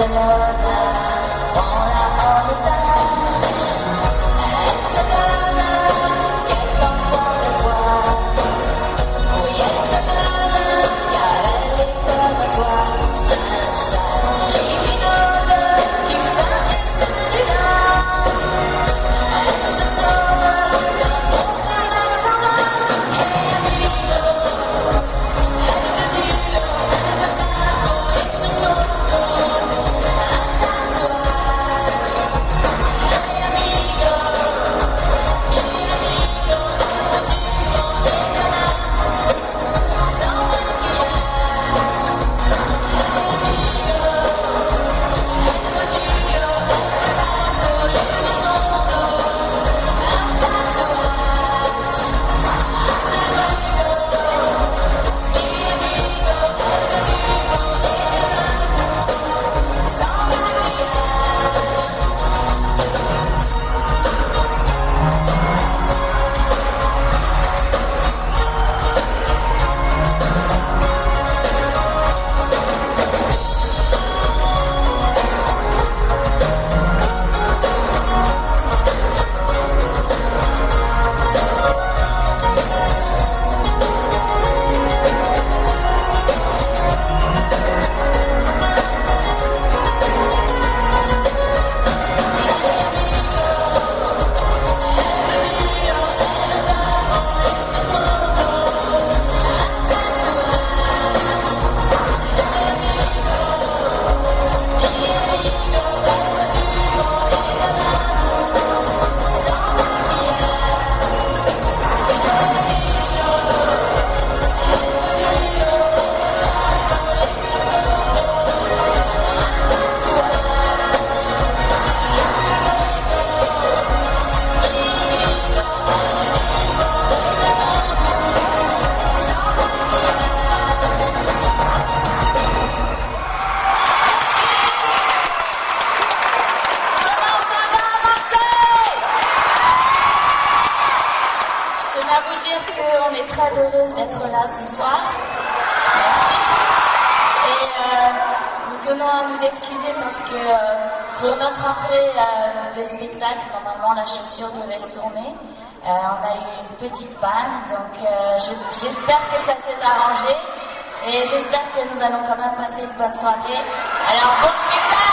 Barcelona, prends-la en otage. Elle se donne, quel temps sans le bois. Oui, elle se donne, car elle est comme toi. Un chat qui minaude, qui faim et celui-là. Elle se sauve d'un bon câlin sans main. Et amigo, elle me dure, elle me tape, et sur son dos un tatouage. Et amigo, elle me dure, et de l'amour sans maquillage. Et amigo, elle me dure, elle me tape, et sur son dos un tatouage. Mi amigo, elle me dure, et de l'amour sans maquillage. Je tenais à vous dire qu'on est très heureuse d'être là ce soir. Merci. Et nous tenons à nous excuser parce que pour notre entrée de spectacle, normalement la chaussure devait se tourner. On a eu une petite panne, donc j'espère que ça s'est arrangé. Et j'espère que nous allons quand même passer une bonne soirée. Alors, bon spectacle!